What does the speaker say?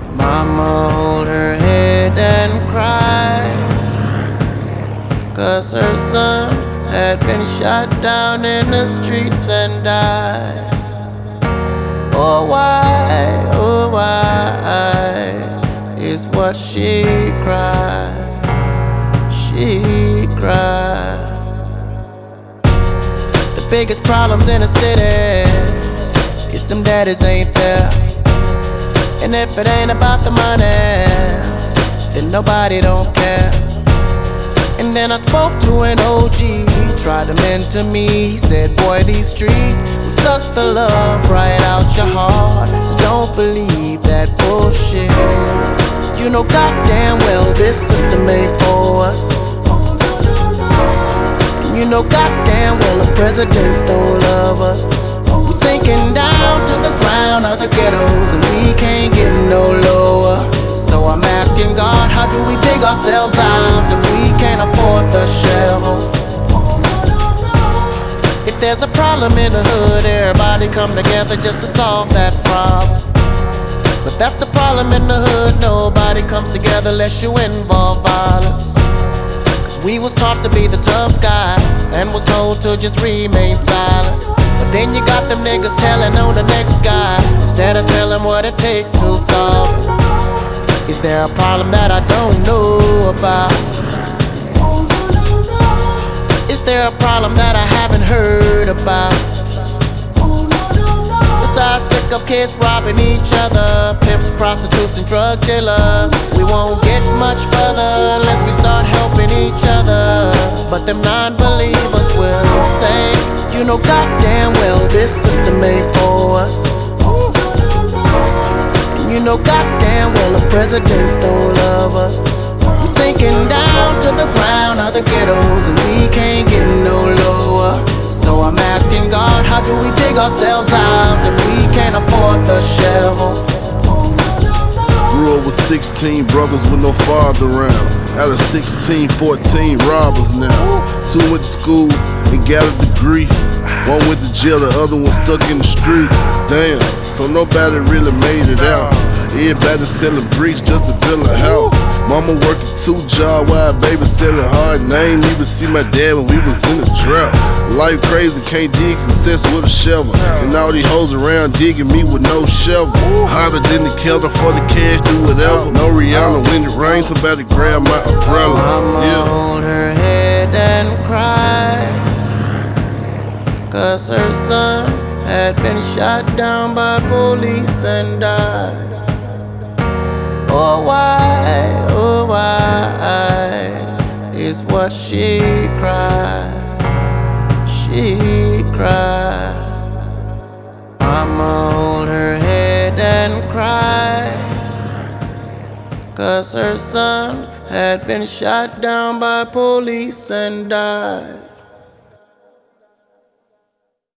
Mama hold her head and cry, 'cause her son had been shot down in the streets and died. Oh why is what she cried. She cried. The biggest problems in the city is them daddies ain't there. And if it ain't about the money, then nobody don't care. And then I spoke to an OG, he tried to mentor me. He said, boy, these streets will suck the love right out your heart. So don't believe that bullshit. You know goddamn well this system ain't for us. And you know goddamn well the president don't love us. We're sinking down to the ground of the ghettos, and we can't get no lower. So I'm asking God, how do we dig ourselves out if we can't afford the shovel? If there's a problem in the hood, everybody come together just to solve that problem. But that's the problem in the hood, nobody comes together unless you involve violence. 'Cause we was taught to be the tough guys and was told to just remain silent. But then you got them niggas telling on the next guy instead of telling what it takes to solve it. Is there a problem that I don't know about? Is there a problem that I haven't heard about? Besides stick up kids robbing each other, pimps, prostitutes, and drug dealers, we won't get much further unless we start helping each other. But them non-believers will say, you know goddamn well this system ain't for us. And you know goddamn well the president don't love us. We're sinking down to the ground of the ghettos, and we can't get no lower. So I'm asking God, how do we dig ourselves out if we can't afford the shovel? Grew up with 16 brothers with no father around. Out of 16, 14 robbers now. 2 went to school and got a degree. 1 went to jail, the other one stuck in the streets. Damn, so nobody really made it out. Everybody selling bricks just to build a house. Mama working 2 jobs while baby selling hard, and I ain't even see my dad when we was in the drought. Life crazy, can't dig success with a shovel, and all these hoes around digging me with no shovel. Hotter than the kettle for the cash, do whatever. No Rihanna, when it rains, somebody grab my umbrella. Mama hold her head and cry, 'cause her son had been shot down by police and died. Oh why is what she cried. She cried. Mama hold her head and cry, 'cause her son had been shot down by police and died.